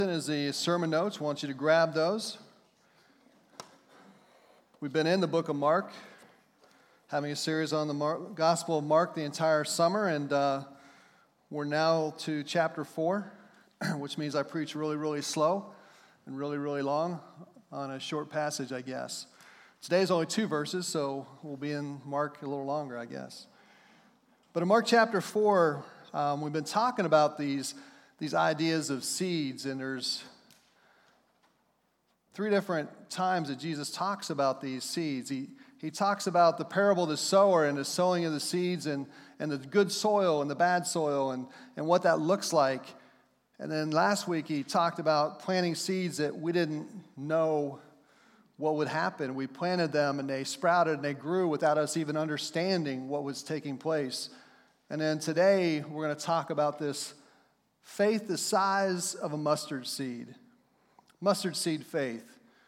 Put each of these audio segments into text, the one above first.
Is the sermon notes. I want you to grab those. We've been in the book of Mark, having a series on the Gospel of Mark the entire summer, and we're now to chapter 4, which means I preach really, really slow and really, really long on a short passage, I guess. Today's only 2 verses, so we'll be in Mark a little longer, I guess. But in Mark chapter 4, we've been talking about these ideas of seeds, and there's 3 different times that Jesus talks about these seeds. He talks about the parable of the sower and the sowing of the seeds and the good soil and the bad soil and what that looks like. And then last week he talked about planting seeds that we didn't know what would happen. We planted them and they sprouted and they grew without us even understanding what was taking place. And then today we're going to talk about this faith the size of a mustard seed. Mustard seed faith.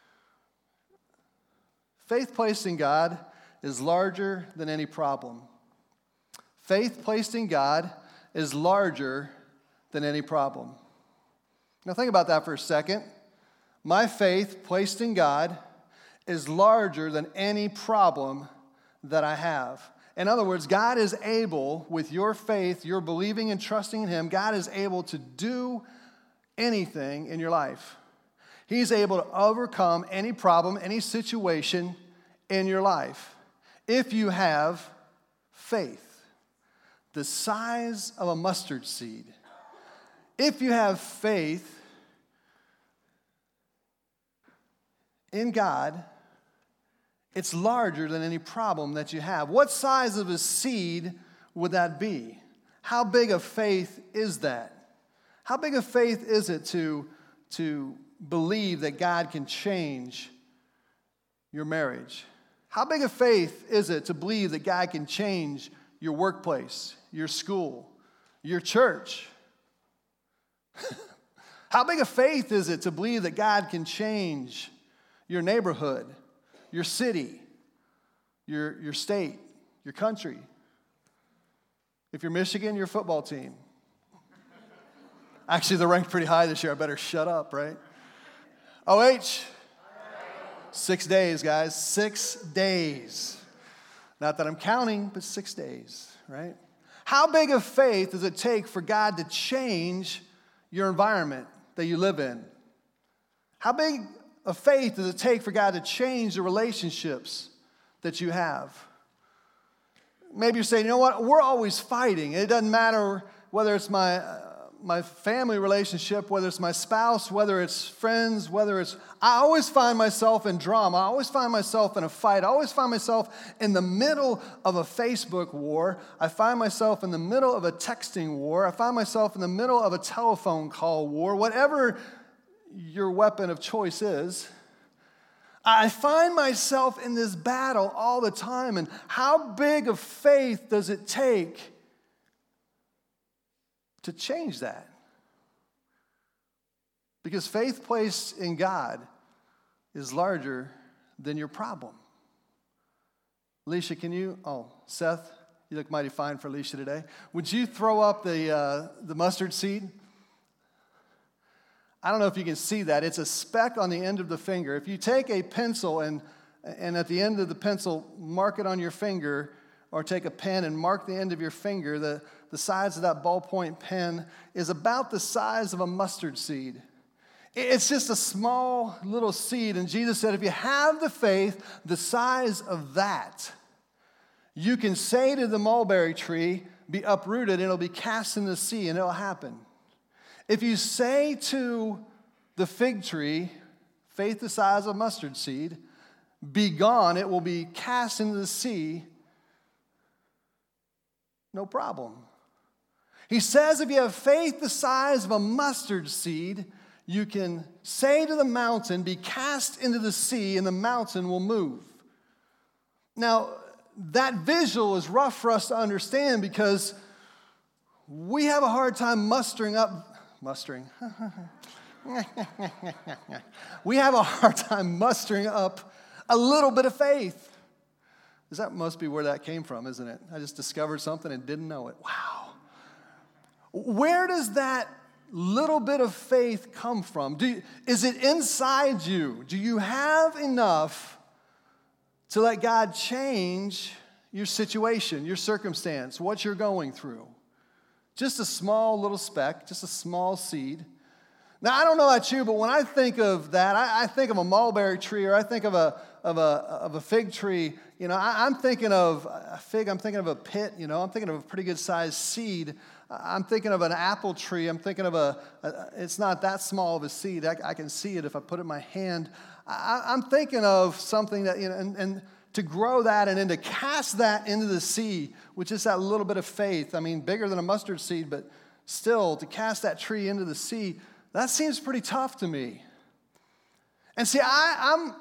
Faith placed in God is larger than any problem. Faith placed in God is larger than any problem. Now think about that for a second. My faith placed in God is larger than any problem that I have. In other words, God is able, with your faith, your believing and trusting in Him, God is able to do anything in your life. He's able to overcome any problem, any situation in your life. If you have faith, the size of a mustard seed. If you have faith in God, it's larger than any problem that you have. What size of a seed would that be? How big of faith is that? How big of faith is it to believe that God can change your marriage? How big of faith is it to believe that God can change your workplace, your school, your church? How big of faith is it to believe that God can change your neighborhood, your city, your state, your country? If you're Michigan, your football team. Actually, they're ranked pretty high this year. I better shut up, right? OH? 6 days, guys. 6 days. Not that I'm counting, but 6 days, right? How big of faith does it take for God to change your environment that you live in? How big of faith does it take for God to change the relationships that you have? Maybe you're saying, you know what, we're always fighting. It doesn't matter whether it's my family relationship, whether it's my spouse, whether it's friends, I always find myself in drama. I always find myself in a fight. I always find myself in the middle of a Facebook war. I find myself in the middle of a texting war. I find myself in the middle of a telephone call war. Whatever your weapon of choice is, I find myself in this battle all the time. And how big of faith does it take to change that? Because faith placed in God is larger than your problem. Alicia, Seth, you look mighty fine for Alicia today. Would you throw up the mustard seed? I don't know if you can see that. It's a speck on the end of the finger. If you take a pencil and at the end of the pencil, mark it on your finger, or take a pen and mark the end of your finger, the size of that ballpoint pen is about the size of a mustard seed. It's just a small little seed. And Jesus said, if you have the faith the size of that, you can say to the mulberry tree, be uprooted, and it'll be cast in the sea, and it'll happen. If you say to the fig tree, faith the size of a mustard seed, be gone, it will be cast into the sea, no problem. He says if you have faith the size of a mustard seed, you can say to the mountain, be cast into the sea, and the mountain will move. Now, that visual is rough for us to understand because we have a hard time we have a hard time mustering up a little bit of faith. That must be where that came from, isn't it? I just discovered something and didn't know it. Wow. Where does that little bit of faith come from? Is it inside you? Do you have enough to let God change your situation, your circumstance, what you're going through? Just a small little speck, just a small seed. Now, I don't know about you, but when I think of that, I think of a mulberry tree, or I think of a fig tree. You know, I'm thinking of a fig, I'm thinking of a pit, you know, I'm thinking of a pretty good sized seed. I'm thinking of an apple tree. I'm thinking of it's not that small of a seed. I can see it if I put it in my hand. I'm thinking of something that, you know, and to grow that and then to cast that into the sea, which is that little bit of faith. I mean, bigger than a mustard seed, but still to cast that tree into the sea, that seems pretty tough to me. And see, I'm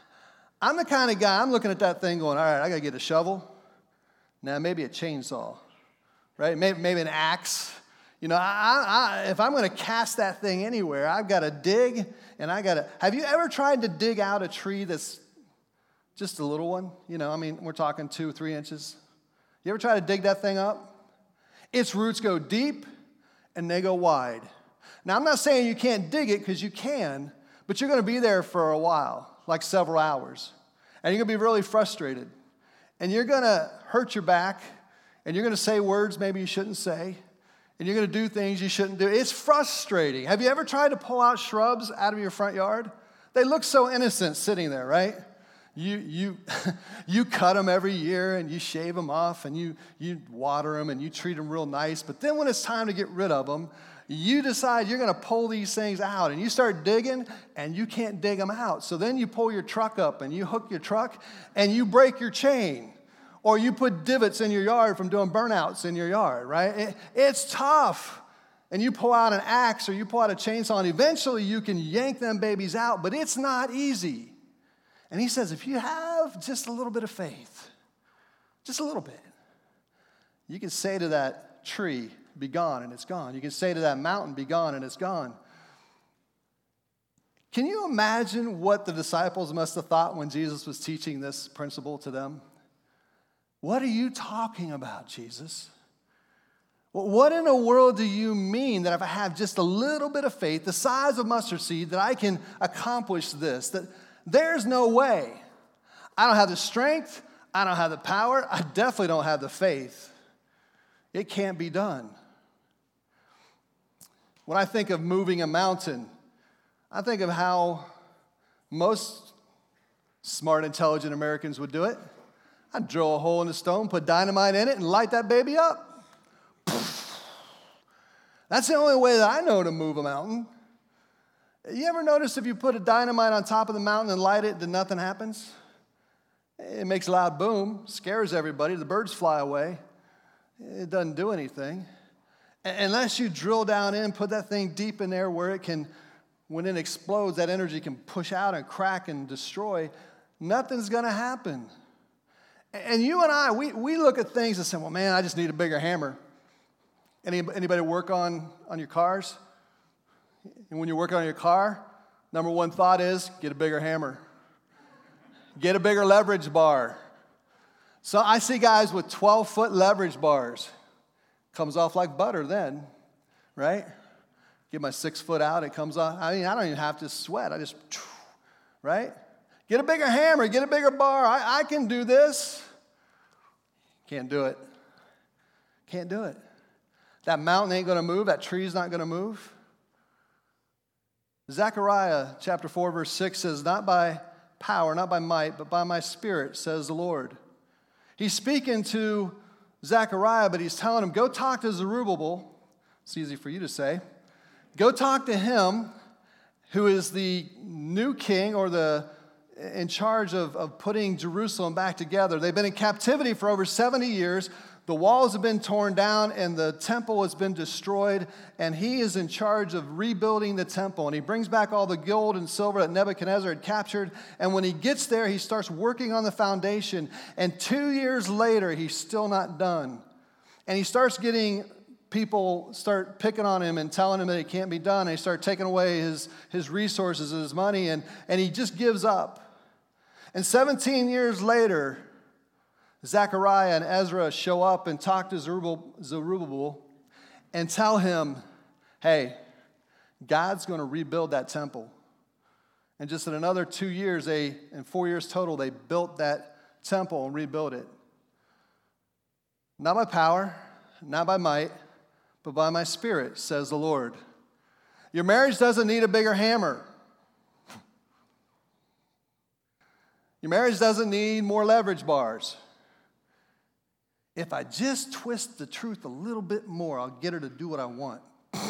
the kind of guy, I'm looking at that thing going, all right, I got to get a shovel. Now, maybe a chainsaw, right? Maybe an axe. You know, if I'm going to cast that thing anywhere, I've got to dig, and have you ever tried to dig out a tree that's just a little one? You know, I mean, we're talking 2 or 3 inches. You ever try to dig that thing up? Its roots go deep, and they go wide. Now, I'm not saying you can't dig it, because you can, but you're going to be there for a while, like several hours. And you're going to be really frustrated. And you're going to hurt your back, and you're going to say words maybe you shouldn't say, and you're going to do things you shouldn't do. It's frustrating. Have you ever tried to pull out shrubs out of your front yard? They look so innocent sitting there, right? You cut them every year, and you shave them off, and you water them, and you treat them real nice. But then when it's time to get rid of them, you decide you're going to pull these things out, and you start digging, and you can't dig them out. So then you pull your truck up, and you hook your truck, and you break your chain, or you put divots in your yard from doing burnouts in your yard, right? It's tough. And you pull out an axe, or you pull out a chainsaw, and eventually you can yank them babies out, but it's not easy. And he says, if you have just a little bit of faith, just a little bit, you can say to that tree, be gone, and it's gone. You can say to that mountain, be gone, and it's gone. Can you imagine what the disciples must have thought when Jesus was teaching this principle to them? What are you talking about, Jesus? Well, what in the world do you mean that if I have just a little bit of faith, the size of mustard seed, that I can accomplish this? That there's no way. I don't have the strength. I don't have the power. I definitely don't have the faith. It can't be done. When I think of moving a mountain, I think of how most smart, intelligent Americans would do it. I'd drill a hole in the stone, put dynamite in it, and light that baby up. That's the only way that I know to move a mountain. You ever notice if you put a dynamite on top of the mountain and light it, then nothing happens? It makes a loud boom, scares everybody, the birds fly away. It doesn't do anything. Unless you drill down in, put that thing deep in there where it can, when it explodes, that energy can push out and crack and destroy, nothing's going to happen. And you and I, we look at things and say, well, man, I just need a bigger hammer. Anybody work on your cars? And when you're working on your car, number one thought is, get a bigger hammer. Get a bigger leverage bar. So I see guys with 12-foot leverage bars. Comes off like butter then, right? Get my 6 foot out, it comes off. I mean, I don't even have to sweat. I just, right? Get a bigger hammer, get a bigger bar. I can do this. Can't do it. Can't do it. That mountain ain't going to move. That tree's not going to move. Zechariah chapter 4, verse 6 says, not by power, not by might, but by my spirit, says the Lord. He's speaking to Zechariah, but he's telling him, go talk to Zerubbabel. It's easy for you to say. Go talk to him who is the new king or in charge of putting Jerusalem back together. They've been in captivity for over 70 years. The walls have been torn down and the temple has been destroyed, and he is in charge of rebuilding the temple. And he brings back all the gold and silver that Nebuchadnezzar had captured. And when he gets there, he starts working on the foundation. And 2 years later, he's still not done. And he starts getting people start picking on him and telling him that it can't be done. And he starts taking away his resources, his money, and he just gives up. And 17 years later, Zechariah and Ezra show up and talk to Zerubbabel and tell him, hey, God's going to rebuild that temple. And just in another 2 years, in 4 years total, they built that temple and rebuilt it. Not by power, not by might, but by my Spirit, says the Lord. Your marriage doesn't need a bigger hammer. Your marriage doesn't need more leverage bars. If I just twist the truth a little bit more, I'll get her to do what I want.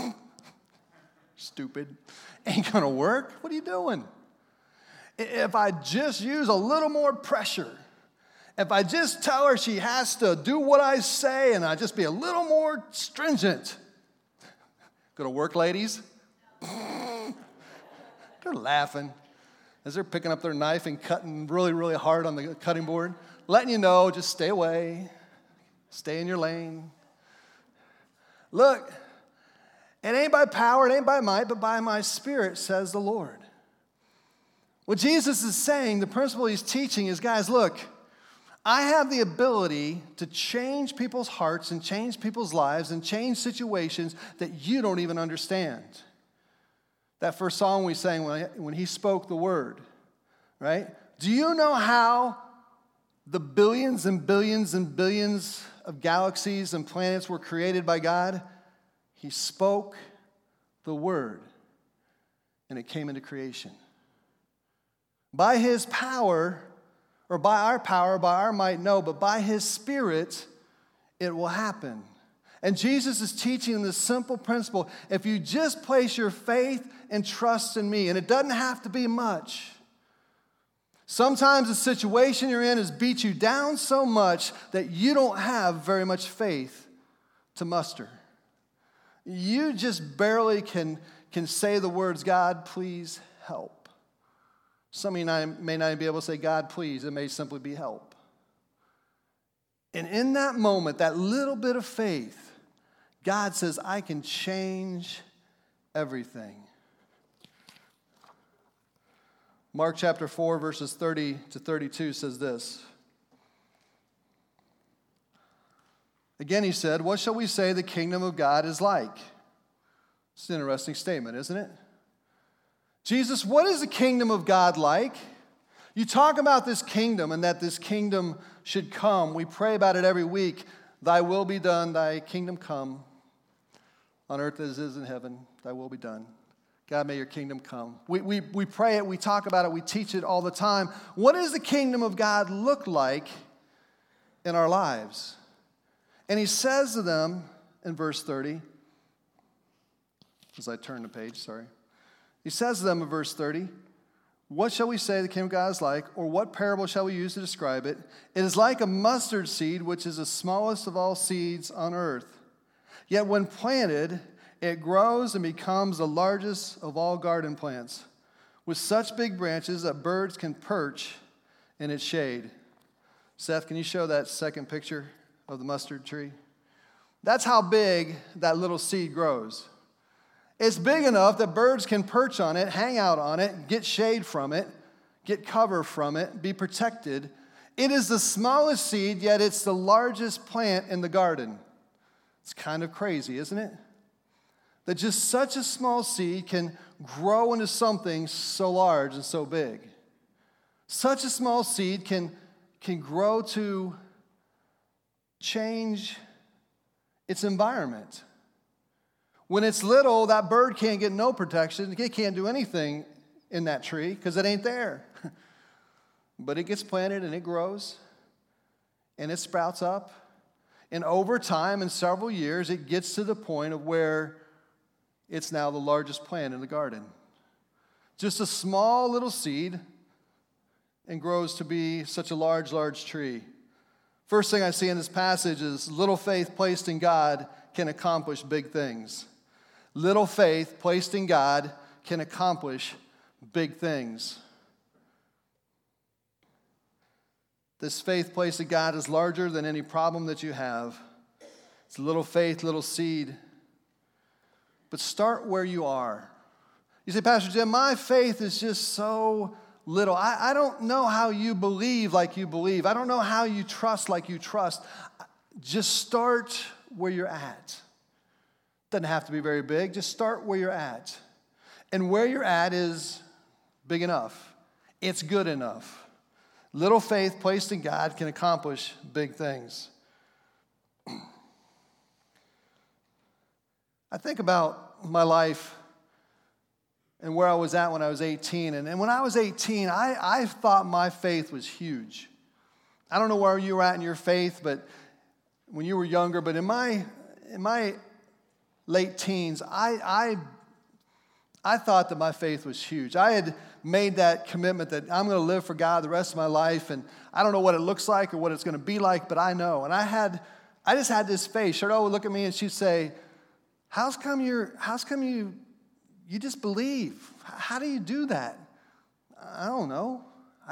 Stupid. Ain't gonna work. What are you doing? If I just use a little more pressure, if I just tell her she has to do what I say and I just be a little more stringent, gonna work, ladies? They're laughing as they're picking up their knife and cutting really, really hard on the cutting board, letting you know, just stay away, stay in your lane. Look, it ain't by power, it ain't by might, but by my Spirit, says the Lord. What Jesus is saying, the principle he's teaching is, guys, look, I have the ability to change people's hearts and change people's lives and change situations that you don't even understand. That first song we sang when he spoke the word, right? Do you know how the billions and billions and billions of galaxies and planets were created by God? He spoke the word, and it came into creation. By his power, or by our might, no, but by his Spirit, it will happen. And Jesus is teaching this simple principle. If you just place your faith and trust in me, and it doesn't have to be much. Sometimes the situation you're in has beat you down so much that you don't have very much faith to muster. You just barely can say the words, God, please help. Some of you may not be able to say, God, please. It may simply be help. And in that moment, that little bit of faith, God says, I can change everything. Mark chapter 4, verses 30 to 32 says this. Again, he said, what shall we say the kingdom of God is like? It's an interesting statement, isn't it? Jesus, what is the kingdom of God like? You talk about this kingdom and that this kingdom should come. We pray about it every week. Thy will be done, thy kingdom come. On earth as it is in heaven, thy will be done. God, may your kingdom come. We pray it, we talk about it, we teach it all the time. What does the kingdom of God look like in our lives? And he says to them in verse 30, as I turn the page, sorry. He says to them in verse 30, what shall we say the kingdom of God is like, or what parable shall we use to describe it? It is like a mustard seed, which is the smallest of all seeds on earth. Yet when planted, it grows and becomes the largest of all garden plants, with such big branches that birds can perch in its shade. Seth, can you show that second picture of the mustard tree? That's how big that little seed grows. It's big enough that birds can perch on it, hang out on it, get shade from it, get cover from it, be protected. It is the smallest seed, yet it's the largest plant in the garden. It's kind of crazy, isn't it? That just such a small seed can grow into something so large and so big. Such a small seed can grow to change its environment. When it's little, that bird can't get no protection. It can't do anything in that tree because it ain't there. But it gets planted and it grows and it sprouts up. And over time, in several years, it gets to the point of where it's now the largest plant in the garden. Just a small little seed and grows to be such a large, large tree. First thing I see in this passage is little faith placed in God can accomplish big things. Little faith placed in God can accomplish big things. This faith placed in God is larger than any problem that you have. It's little faith, little seed. But start where you are. You say, Pastor Jim, my faith is just so little. I don't know how you believe like you believe. I don't know how you trust like you trust. Just start where you're at. Doesn't have to be very big. Just start where you're at. And where you're at is big enough. It's good enough. Little faith placed in God can accomplish big things. I think about my life and where I was at when I was 18. And when I was 18, I thought my faith was huge. I don't know where you were at in your faith, but when you were younger, but in my late teens, I thought that my faith was huge. I had made that commitment that I'm going to live for God the rest of my life, and I don't know what it looks like or what it's going to be like, but I know. And I just had this faith. Cheryl would look at me and she'd say, How's come you just believe? How do you do that? I don't know.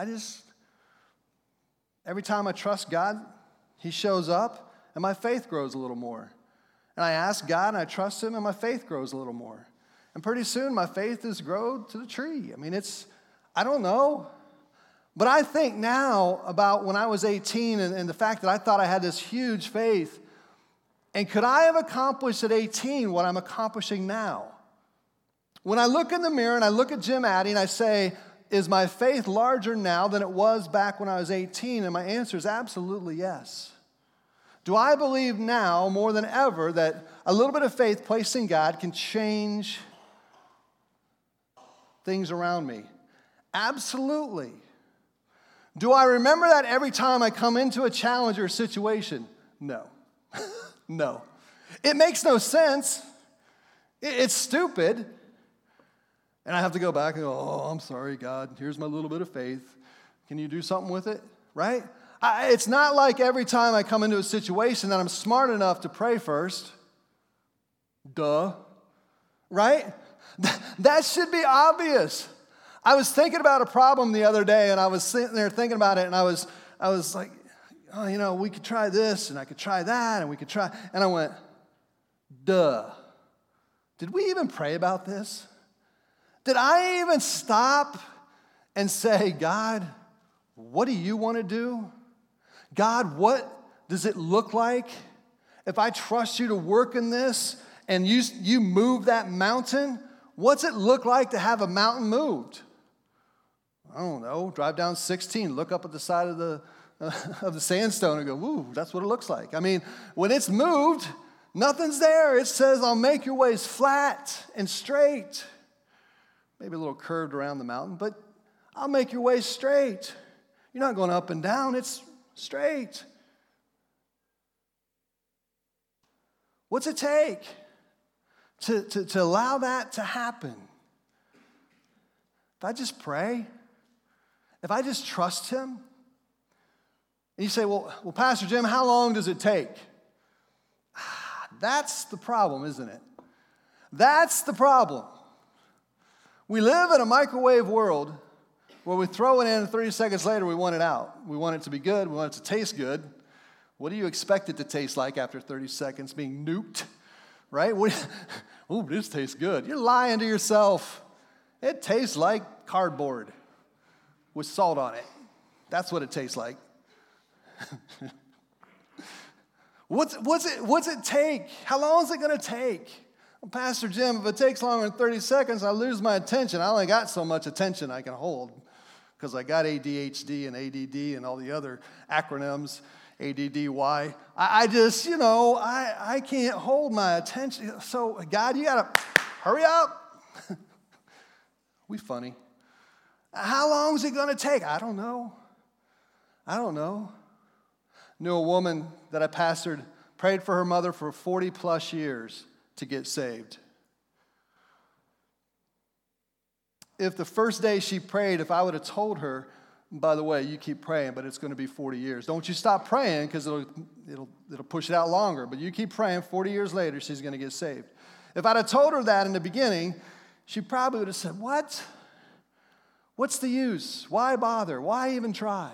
Every time I trust God, He shows up, and my faith grows a little more. And I ask God, and I trust Him, and my faith grows a little more. And pretty soon, my faith has grown to the tree. I mean, I don't know. But I think now about when I was 18 and the fact that I thought I had this huge faith. And could I have accomplished at 18 what I'm accomplishing now? When I look in the mirror and I look at Jim Addy and I say, is my faith larger now than it was back when I was 18? And my answer is absolutely yes. Do I believe now more than ever that a little bit of faith placed in God can change things around me? Absolutely. Do I remember that every time I come into a challenge or a situation? No. No. It makes no sense. It's stupid. And I have to go back and go, I'm sorry, God. Here's my little bit of faith. Can you do something with it? Right? It's not like every time I come into a situation that I'm smart enough to pray first. Duh. Right? That should be obvious. I was thinking about a problem the other day, and I was sitting there thinking about it, and I was like, we could try this, and I could try that, and we could try, and I went, duh. Did we even pray about this? Did I even stop and say, God, what do you want to do? God, what does it look like if I trust you to work in this and you move that mountain? What's it look like to have a mountain moved? I don't know. Drive down 16, look up at the side of the sandstone and go, ooh, that's what it looks like. I mean, when it's moved, nothing's there. It says, I'll make your ways flat and straight. Maybe a little curved around the mountain, but I'll make your ways straight. You're not going up and down. It's straight. What's it take to allow that to happen? If I just pray, if I just trust Him, and you say, well, Pastor Jim, how long does it take? That's the problem, isn't it? That's the problem. We live in a microwave world where we throw it in and 30 seconds later we want it out. We want it to be good. We want it to taste good. What do you expect it to taste like after 30 seconds being nuked? Right? Ooh, this tastes good. You're lying to yourself. It tastes like cardboard with salt on it. That's what it tastes like. What's it take? How long is it going to take? Well, Pastor Jim, if it takes longer than 30 seconds, I lose my attention. I only got so much attention I can hold because I got ADHD and ADD and all the other acronyms, ADDY. I can't hold my attention. So, God, you got to hurry up. We funny. How long is it going to take? I don't know. Knew a woman that I pastored, prayed for her mother for 40 plus years to get saved. If the first day she prayed, if I would have told her, by the way, you keep praying, but it's going to be 40 years. Don't you stop praying because it'll push it out longer. But you keep praying, 40 years later, she's going to get saved. If I'd have told her that in the beginning, she probably would have said, what? What's the use? Why bother? Why even try?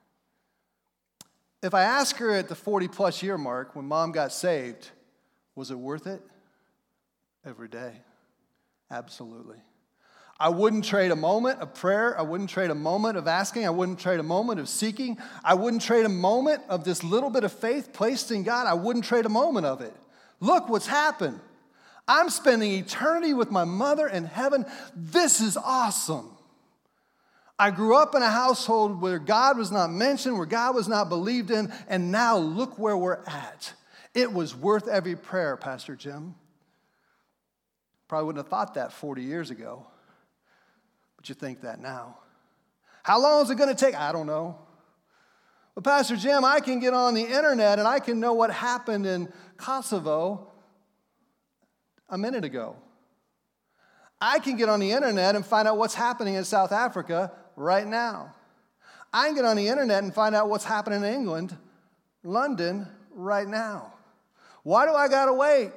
If I ask her at the 40-plus year mark, when Mom got saved, was it worth it? Every day. Absolutely. I wouldn't trade a moment of prayer. I wouldn't trade a moment of asking. I wouldn't trade a moment of seeking. I wouldn't trade a moment of this little bit of faith placed in God. I wouldn't trade a moment of it. Look what's happened. I'm spending eternity with my mother in heaven. This is awesome. I grew up in a household where God was not mentioned, where God was not believed in, and now look where we're at. It was worth every prayer, Pastor Jim. Probably wouldn't have thought that 40 years ago, but you think that now. How long is it going to take? I don't know. But Pastor Jim, I can get on the internet and I can know what happened in Kosovo a minute ago. I can get on the internet and find out what's happening in South Africa right now. I can get on the internet and find out what's happening in England, London, right now. Why do I got to wait?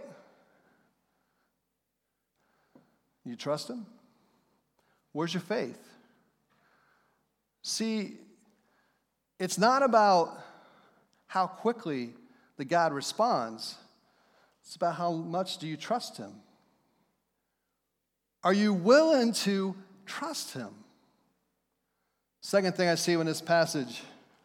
You trust him? Where's your faith? See, it's not about how quickly the God responds. It's about how much do you trust him. Are you willing to trust him? Second thing I see in this passage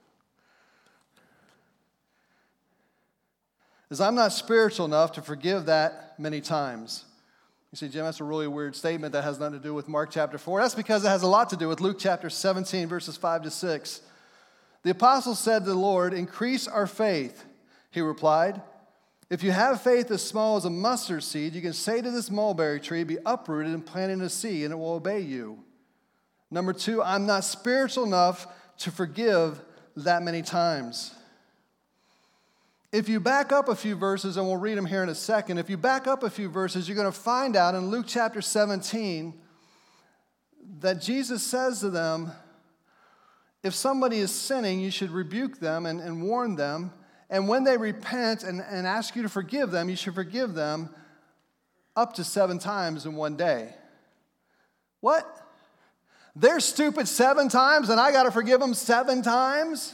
is I'm not spiritual enough to forgive that many times. You say, Jim, that's a really weird statement that has nothing to do with Mark chapter 4. That's because it has a lot to do with Luke chapter 17, verses 5 to 6. The apostles said to the Lord, increase our faith. He replied, if you have faith as small as a mustard seed, you can say to this mulberry tree, be uprooted and planted in the sea, and it will obey you. Number 2, I'm not spiritual enough to forgive that many times. If you back up a few verses, and we'll read them here in a second, if you back up a few verses, you're going to find out in Luke chapter 17 that Jesus says to them, if somebody is sinning, you should rebuke them and warn them. And when they repent and ask you to forgive them, you should forgive them up to 7 times in one day. What? They're stupid 7 times and I got to forgive them 7 times?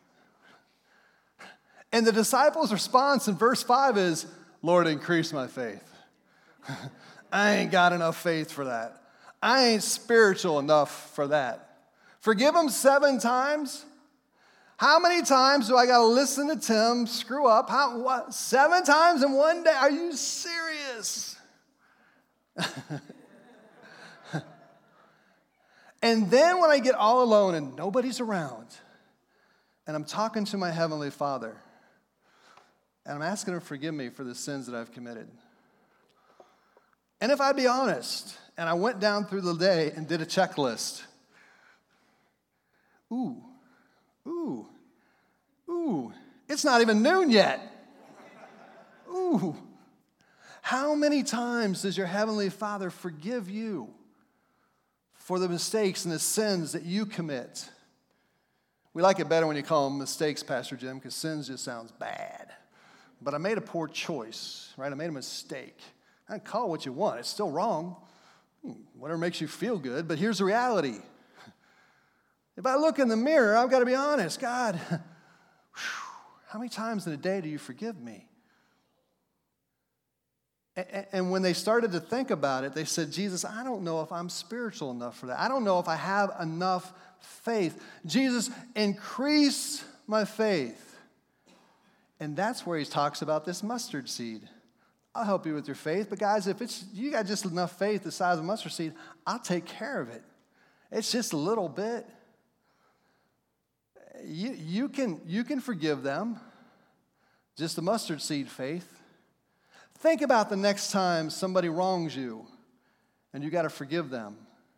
And the disciples' response in verse 5 is, Lord, increase my faith. I ain't got enough faith for that. I ain't spiritual enough for that. Forgive them 7 times? How many times do I got to listen to Tim screw up? What? 7 times in one day? Are you serious? And then when I get all alone and nobody's around, and I'm talking to my Heavenly Father, and I'm asking him to forgive me for the sins that I've committed. And if I'd be honest, and I went down through the day and did a checklist, ooh, it's not even noon yet. Ooh, how many times does your Heavenly Father forgive you for the mistakes and the sins that you commit? We like it better when you call them mistakes, Pastor Jim, because sins just sounds bad. But I made a poor choice, right? I made a mistake. I can call it what you want. It's still wrong. Whatever makes you feel good. But here's the reality. If I look in the mirror, I've got to be honest. God, how many times in a day do you forgive me? And when they started to think about it, they said, Jesus, I don't know if I'm spiritual enough for that. I don't know if I have enough faith. Jesus, increase my faith. And that's where he talks about this mustard seed. I'll help you with your faith, but guys, if you got just enough faith the size of a mustard seed, I'll take care of it. It's just a little bit. You can forgive them. Just a mustard seed faith. Think about the next time somebody wrongs you and you got to forgive them.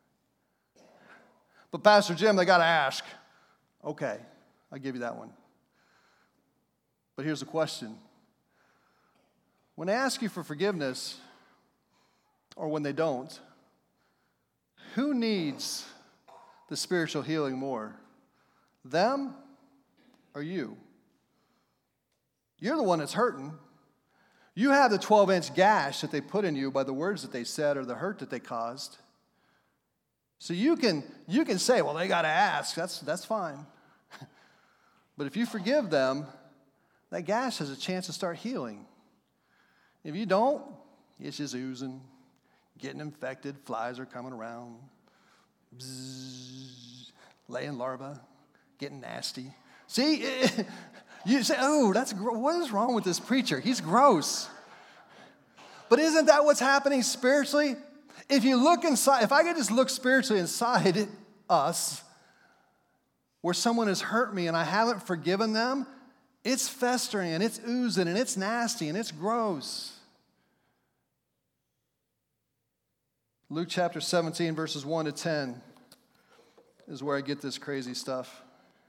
But Pastor Jim, they got to ask. Okay, I'll give you that one. But here's the question. When they ask you for forgiveness, or when they don't, who needs the spiritual healing more? Them or you? You're the one that's hurting. You have the 12-inch gash that they put in you by the words that they said or the hurt that they caused. So you can say, well, they got to ask. That's fine. But if you forgive them, that gash has a chance to start healing. If you don't, it's just oozing, getting infected, flies are coming around, bzzz, laying larvae, getting nasty. See, you say, oh, what is wrong with this preacher? He's gross. But isn't that what's happening spiritually? If you look inside, if I could just look spiritually inside us, where someone has hurt me and I haven't forgiven them, it's festering and it's oozing and it's nasty and it's gross. Luke chapter 17, verses 1 to 10 is where I get this crazy stuff.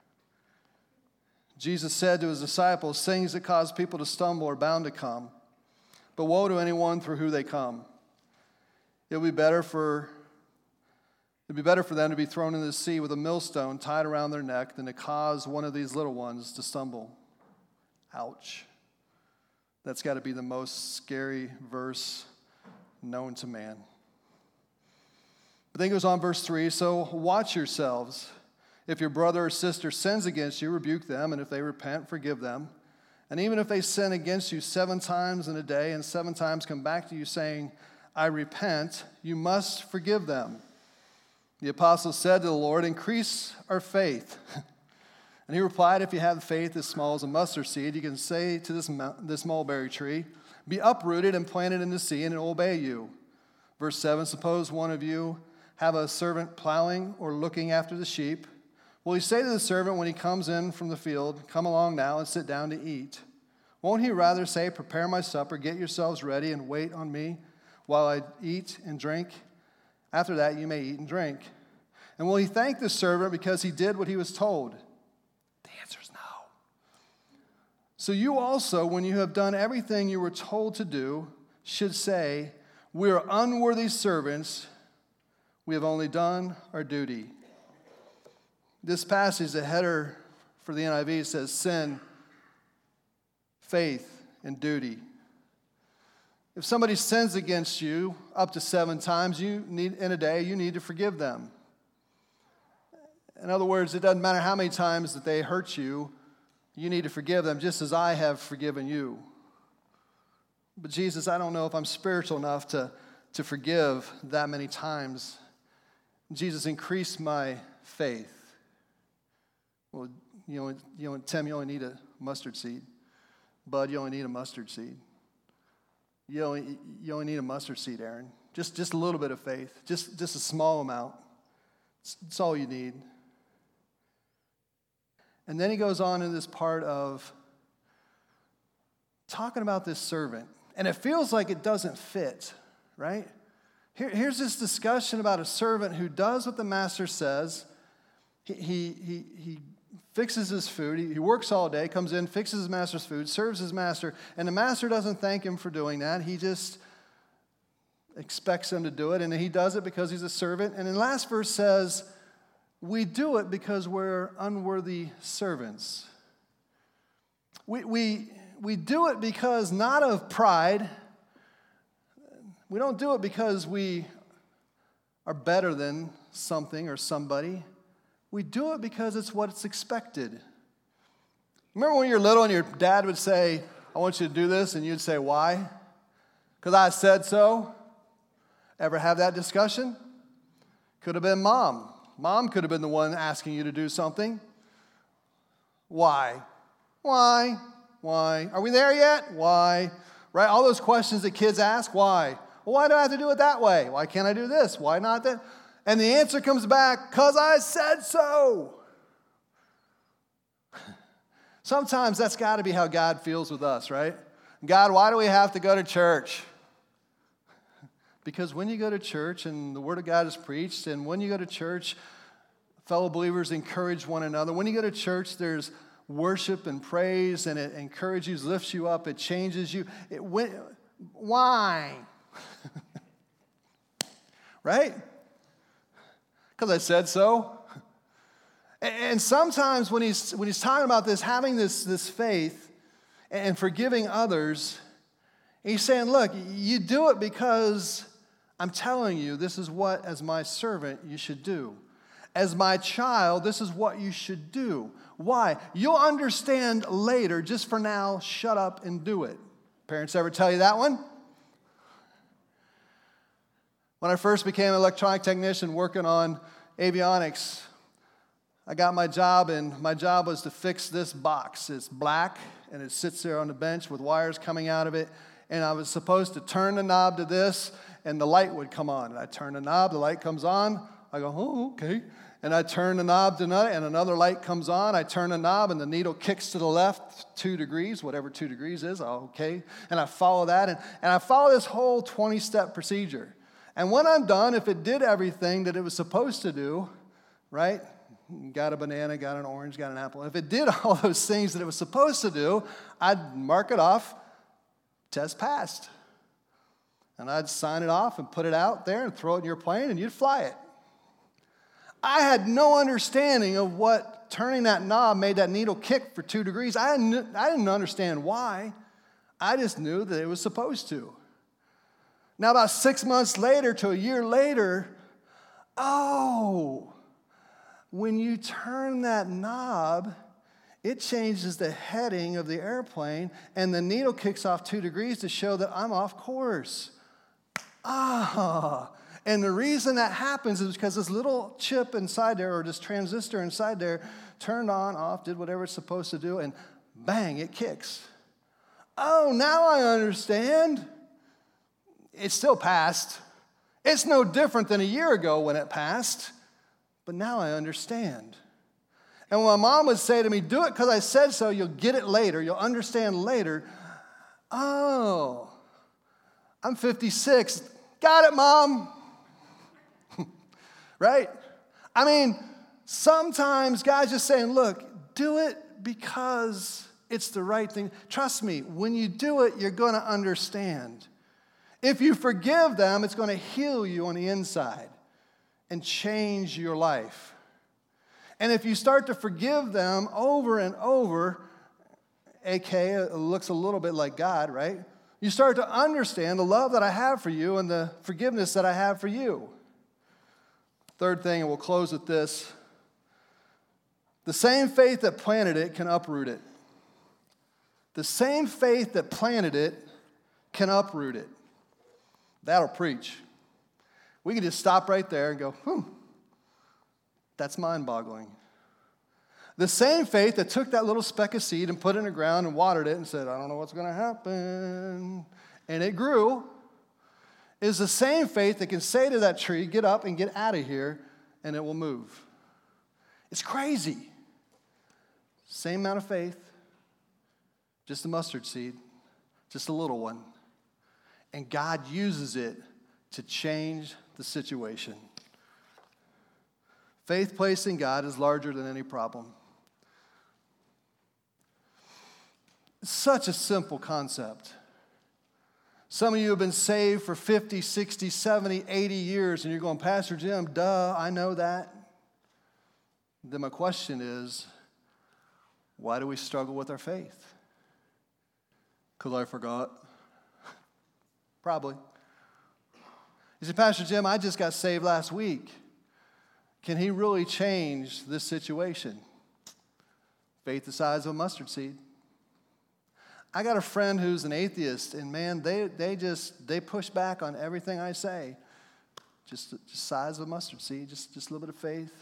Jesus said to his disciples, things that cause people to stumble are bound to come, but woe to anyone through who they come. It'd be better for them to be thrown into the sea with a millstone tied around their neck than to cause one of these little ones to stumble. Ouch. That's got to be the most scary verse known to man. But then it goes on, verse 3, so watch yourselves. If your brother or sister sins against you, rebuke them, and if they repent, forgive them. And even if they sin against you 7 times in a day and 7 times come back to you saying, I repent, you must forgive them. The apostle said to the Lord, increase our faith. And he replied, if you have faith as small as a mustard seed, you can say to this mulberry tree, be uprooted and planted in the sea, and it will obey you. Verse 7, suppose one of you have a servant plowing or looking after the sheep. Will he say to the servant when he comes in from the field, come along now and sit down to eat? Won't he rather say, prepare my supper, get yourselves ready, and wait on me while I eat and drink? After that you may eat and drink. And will he thank the servant because he did what he was told? The answer is no. So you also, when you have done everything you were told to do, should say, we are unworthy servants. We have only done our duty. This passage, the header for the NIV says sin, faith, and duty. If somebody sins against you up to 7 times in a day, you need to forgive them. In other words, it doesn't matter how many times that they hurt you, you need to forgive them just as I have forgiven you. But Jesus, I don't know if I'm spiritual enough to forgive that many times. Jesus, increase my faith. Well, Tim, you only need a mustard seed. Bud, you only need a mustard seed. You only need a mustard seed, Aaron. Just a little bit of faith. Just a small amount. It's all you need. And then he goes on in this part of talking about this servant. And it feels like it doesn't fit, right? Here's this discussion about a servant who does what the master says. He fixes his food. He works all day, comes in, fixes his master's food, serves his master, and the master doesn't thank him for doing that. He just expects him to do it, and he does it because he's a servant. And in the last verse says, we do it because we're unworthy servants. We do it because not of pride. We don't do it because we are better than something or somebody. We do it because it's what's expected. Remember when you were little and your dad would say, I want you to do this, and you'd say, why? Because I said so. Ever have that discussion? Could have been mom. Mom could have been the one asking you to do something. Why? Why? Why? Are we there yet? Why? Right? All those questions that kids ask. Why? Well, why do I have to do it that way? Why can't I do this? Why not that? And the answer comes back, because I said so. Sometimes that's got to be how God feels with us, right? God, why do we have to go to church? Because when you go to church and the Word of God is preached, and when you go to church, fellow believers encourage one another. When you go to church, there's worship and praise, and it encourages you, lifts you up, it changes you. Why? Right? Because I said so. And sometimes when he's talking about this, having this faith and forgiving others, he's saying, look, you do it because I'm telling you, this is what, as my servant, you should do. As my child, this is what you should do. Why? You'll understand later. Just for now, shut up and do it. Parents ever tell you that one? When I first became an electronic technician working on avionics, I got my job, and my job was to fix this box. It's black, and it sits there on the bench with wires coming out of it, and I was supposed to turn the knob to this, and the light would come on. And I turn the knob, the light comes on. I go, oh, okay. And I turn the knob to another, and another light comes on. I turn the knob, and the needle kicks to the left 2 degrees, whatever 2 degrees is, okay. And I follow that, and I follow this whole 20-step procedure. And when I'm done, if it did everything that it was supposed to do, right? Got a banana, got an orange, got an apple. If it did all those things that it was supposed to do, I'd mark it off, test passed. And I'd sign it off and put it out there and throw it in your plane, and you'd fly it. I had no understanding of what turning that knob made that needle kick for 2 degrees. I didn't understand why. I just knew that it was supposed to. Now, about 6 months later to a year later, when you turn that knob, it changes the heading of the airplane, and the needle kicks off 2 degrees to show that I'm off course. And the reason that happens is because this little chip inside there, or this transistor inside there, turned on, off, did whatever it's supposed to do, and bang, it kicks. Oh, now I understand. It still passed. It's no different than a year ago when it passed, but now I understand. And when my mom would say to me, do it because I said so, you'll get it later, you'll understand later. Oh, I'm 56. Got it, Mom. Right? I mean, sometimes God's just saying, look, do it because it's the right thing. Trust me, when you do it, you're going to understand. If you forgive them, it's going to heal you on the inside and change your life. And if you start to forgive them over and over, aka it looks a little bit like God, right? You start to understand the love that I have for you and the forgiveness that I have for you. Third thing, and we'll close with this. The same faith that planted it can uproot it. The same faith that planted it can uproot it. That'll preach. We can just stop right there and go, that's mind-boggling. The same faith that took that little speck of seed and put it in the ground and watered it and said, I don't know what's going to happen, and it grew, is the same faith that can say to that tree, get up and get out of here, and it will move. It's crazy. Same amount of faith, just a mustard seed, just a little one. And God uses it to change the situation. Faith placed in God is larger than any problem. It's such a simple concept. Some of you have been saved for 50, 60, 70, 80 years, and you're going, Pastor Jim, duh, I know that. Then my question is, why do we struggle with our faith? Because I forgot. Probably. You say, Pastor Jim, I just got saved last week. Can he really change this situation? Faith the size of a mustard seed. I got a friend who's an atheist, and man, they push back on everything I say. Just size of a mustard seed, just a little bit of faith.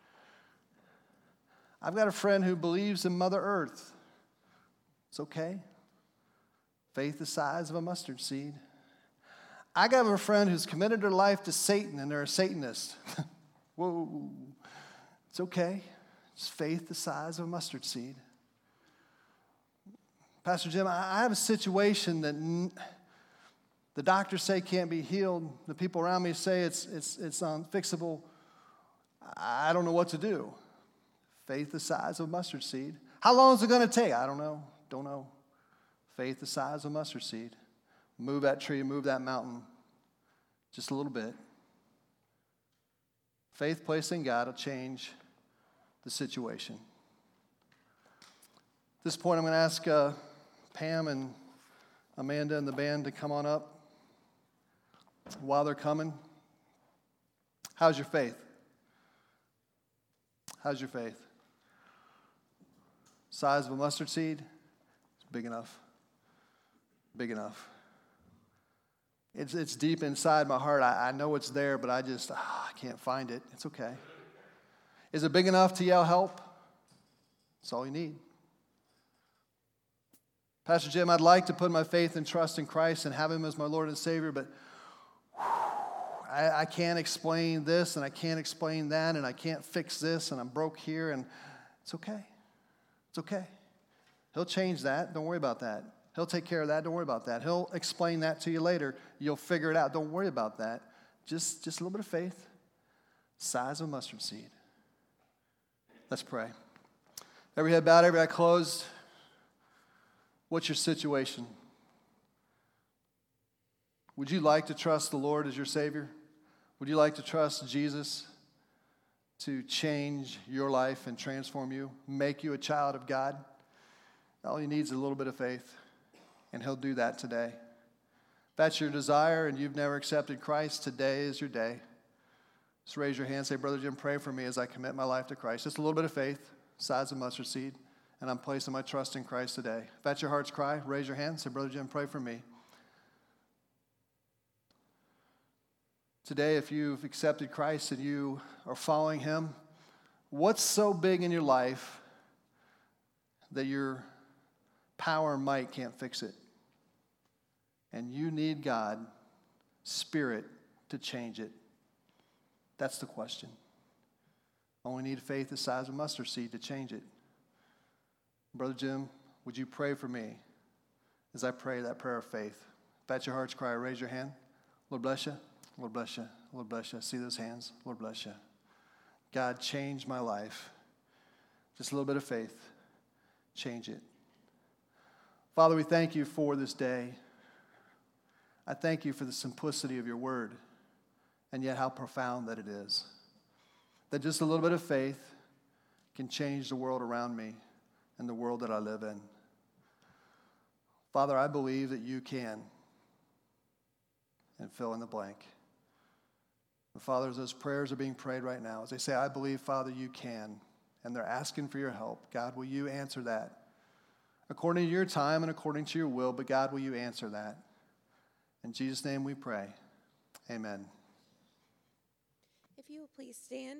I've got a friend who believes in Mother Earth. It's okay. Faith the size of a mustard seed. I got a friend who's committed their life to Satan, and they're a Satanist. Whoa. It's okay. It's faith the size of a mustard seed. Pastor Jim, I have a situation that the doctors say can't be healed. The people around me say it's unfixable. I don't know what to do. Faith the size of a mustard seed. How long is it going to take? I don't know. Don't know. Faith the size of a mustard seed. Move that tree, move that mountain. Just a little bit. Faith placed in God will change the situation. At this point, I'm going to ask Pam and Amanda and the band to come on up. While they're coming, how's your faith? How's your faith? Size of a mustard seed? It's big enough. Big enough. It's deep inside my heart. I know it's there, but I can't find it. It's okay. Is it big enough to yell help? That's all you need. Pastor Jim, I'd like to put my faith and trust in Christ and have him as my Lord and Savior, but I can't explain this and I can't explain that and I can't fix this and I'm broke here, and it's okay. It's okay. He'll change that. Don't worry about that. He'll take care of that. Don't worry about that. He'll explain that to you later. You'll figure it out. Don't worry about that. Just a little bit of faith, size of a mustard seed. Let's pray. Every head bowed, every eye closed. What's your situation? Would you like to trust the Lord as your Savior? Would you like to trust Jesus to change your life and transform you, make you a child of God? All you need is a little bit of faith, and he'll do that today. If that's your desire and you've never accepted Christ, today is your day. Just raise your hand and say, Brother Jim, pray for me as I commit my life to Christ. Just a little bit of faith, size of mustard seed, and I'm placing my trust in Christ today. If that's your heart's cry, raise your hand and say, Brother Jim, pray for me. Today, if you've accepted Christ and you are following him, what's so big in your life that your power and might can't fix it? And you need God's Spirit to change it. That's the question. Only need faith the size of a mustard seed to change it. Brother Jim, would you pray for me as I pray that prayer of faith? If that's your heart's cry, raise your hand. Lord bless you. Lord bless you. Lord bless you. See those hands? Lord bless you. God, change my life. Just a little bit of faith. Change it. Father, we thank you for this day. I thank you for the simplicity of your word, and yet how profound that it is. That just a little bit of faith can change the world around me and the world that I live in. Father, I believe that you can. And fill in the blank. And Father, as those prayers are being prayed right now, as they say, I believe, Father, you can, and they're asking for your help, God, will you answer that? According to your time and according to your will, but God, will you answer that? In Jesus' name we pray. Amen. If you will please stand.